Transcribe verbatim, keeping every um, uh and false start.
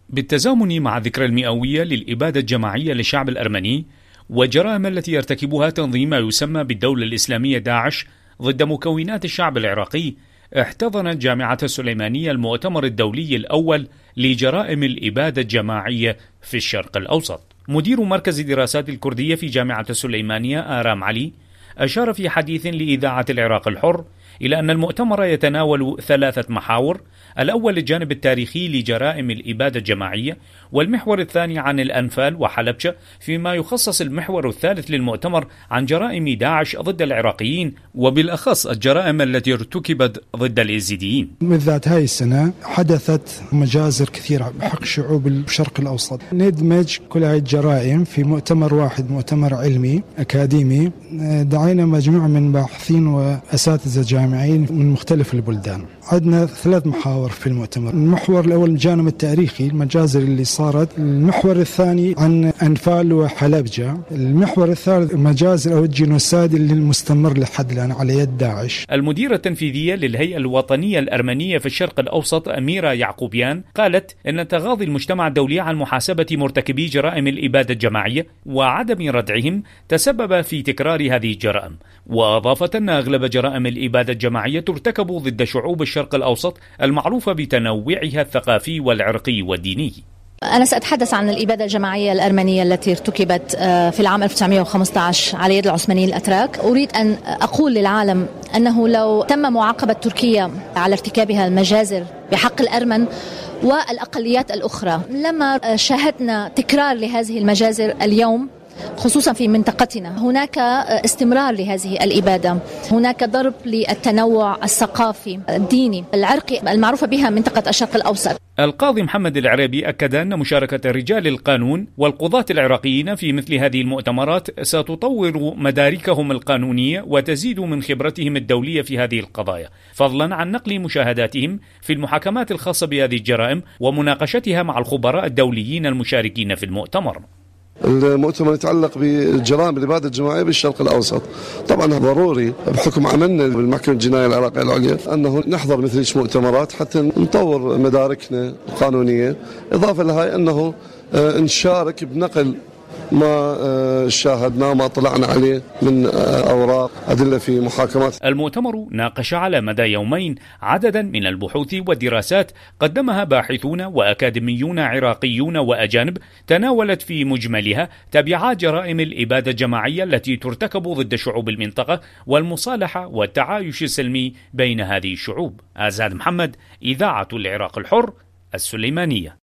بالتزامن مع الذكرى المئوية للإبادة الجماعية للشعب الأرمني والجرائم التي يرتكبها تنظيم ما يسمى بالدولة الإسلامية داعش ضد مكونات الشعب العراقي، احتضنت جامعة السليمانية المؤتمر الدولي الأول لجرائم الإبادة الجماعية في الشرق الأوسط. مدير مركز دراسات الكردية في جامعة السليمانية آرام علي أشار في حديث لإذاعة العراق الحر إلى أن المؤتمر يتناول ثلاثة محاور: الأول الجانب التاريخي لجرائم الإبادة الجماعية، والمحور الثاني عن الأنفال وحلبشة، فيما يخصص المحور الثالث للمؤتمر عن جرائم داعش ضد العراقيين، وبالأخص الجرائم التي ارتكبت ضد الإيزيديين. بالذات هاي السنة حدثت مجازر كثيرة بحق شعوب الشرق الأوسط. ندمج كل هاي الجرائم في مؤتمر واحد، مؤتمر علمي أكاديمي. دعينا مجموعة من باحثين وأساتذة جامعيين من مختلف البلدان. عندنا ثلاث محاور في المؤتمر. المحور الأول الجانب التاريخي، المجازر اللي صارت. المحور الثاني عن أنفال وحلبجة. المحور الثالث مجازر أو الجينوسيد اللي المستمر لحد الآن على يد داعش. المديرة التنفيذية للهيئة الوطنية الأرمنية في الشرق الأوسط أميرة يعقوبيان قالت إن تغاضي المجتمع الدولي عن محاسبة مرتكبي جرائم الإبادة الجماعية وعدم ردعهم تسبب في تكرار هذه الجرائم، وأضافت أن أغلب جرائم الإبادة الجماعية ترتكب ضد شعوب الشرق الأوسط المعروفة بتنوعها الثقافي والعرقي والديني. أنا سأتحدث عن الإبادة الجماعية الأرمنية التي ارتكبت في العام ألف وتسعمائة وخمسة عشر على يد العثمانيين الأتراك. أريد أن أقول للعالم أنه لو تم معاقبة تركيا على ارتكابها المجازر بحق الأرمن والأقليات الأخرى لما شاهدنا تكرار لهذه المجازر اليوم، خصوصا في منطقتنا. هناك استمرار لهذه الإبادة، هناك ضرب للتنوع الثقافي الديني العرقي المعروفة بها منطقة الشرق الأوسط. القاضي محمد العريبي أكد أن مشاركة رجال القانون والقضاة العراقيين في مثل هذه المؤتمرات ستطور مداركهم القانونية وتزيد من خبرتهم الدولية في هذه القضايا، فضلا عن نقل مشاهداتهم في المحاكمات الخاصة بهذه الجرائم ومناقشتها مع الخبراء الدوليين المشاركين في المؤتمر. المؤتمر يتعلق بجرائم الإبادة الجماعية بالشرق الأوسط. طبعا ضروري بحكم عملنا بالمحكمة الجنائية العراقية العليا أنه نحضر مثل مؤتمرات حتى نطور مداركنا القانونية، إضافة لهاي أنه نشارك بنقل ما شاهدنا وما طلعنا عليه من أوراق أدلة في محاكمات. المؤتمر ناقش على مدى يومين عددا من البحوث والدراسات قدمها باحثون وأكاديميون عراقيون وأجانب، تناولت في مجملها تبعات جرائم الإبادة الجماعية التي ترتكب ضد شعوب المنطقة والمصالحة والتعايش السلمي بين هذه الشعوب. آزاد محمد، إذاعة العراق الحر، السليمانية.